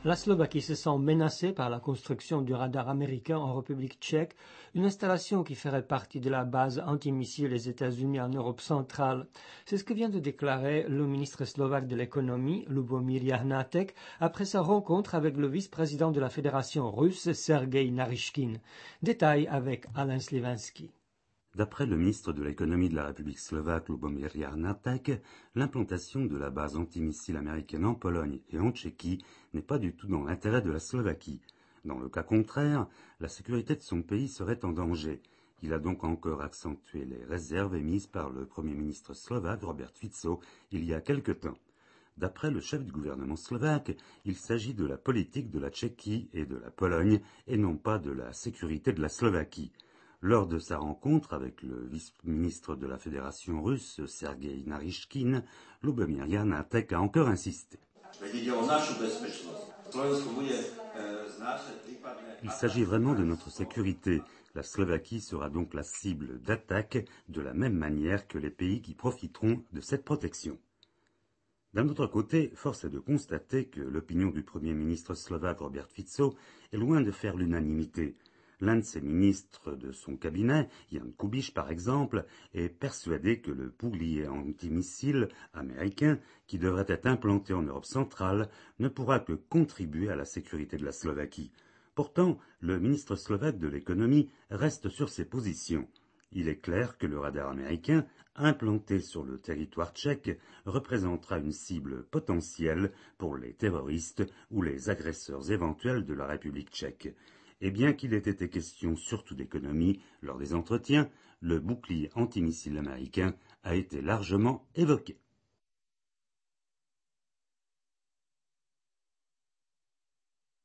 La Slovaquie se sent menacée par la construction du radar américain en République tchèque, une installation qui ferait partie de la base antimissile des États-Unis en Europe centrale. C'est ce que vient de déclarer le ministre slovaque de l'économie, Lubomír Jahnátek, après sa rencontre avec le vice-président de la Fédération russe, Sergei Naryshkin. Détail avec Alain Slivanski. D'après le ministre de l'économie de la République slovaque, Lubomír Jahnátek, l'implantation de la base antimissile américaine en Pologne et en Tchéquie n'est pas du tout dans l'intérêt de la Slovaquie. Dans le cas contraire, la sécurité de son pays serait en danger. Il a donc encore accentué les réserves émises par le Premier ministre slovaque, Robert Fico, il y a quelque temps. D'après le chef du gouvernement slovaque, il s'agit de la politique de la Tchéquie et de la Pologne et non pas de la sécurité de la Slovaquie. Lors de sa rencontre avec le vice-ministre de la Fédération russe, Sergei Naryshkin, Lubomír Jahnátek a encore insisté. Il s'agit vraiment de notre sécurité. La Slovaquie sera donc la cible d'attaque de la même manière que les pays qui profiteront de cette protection. D'un autre côté, force est de constater que l'opinion du Premier ministre slovaque Robert Fico est loin de faire l'unanimité. L'un de ses ministres de son cabinet, Jan Kubiš par exemple, est persuadé que le bouclier antimissile américain, qui devrait être implanté en Europe centrale, ne pourra que contribuer à la sécurité de la Slovaquie. Pourtant, le ministre slovaque de l'économie reste sur ses positions. Il est clair que le radar américain, implanté sur le territoire tchèque, représentera une cible potentielle pour les terroristes ou les agresseurs éventuels de la République tchèque. Et bien qu'il ait été question surtout d'économie lors des entretiens, le bouclier antimissile américain a été largement évoqué.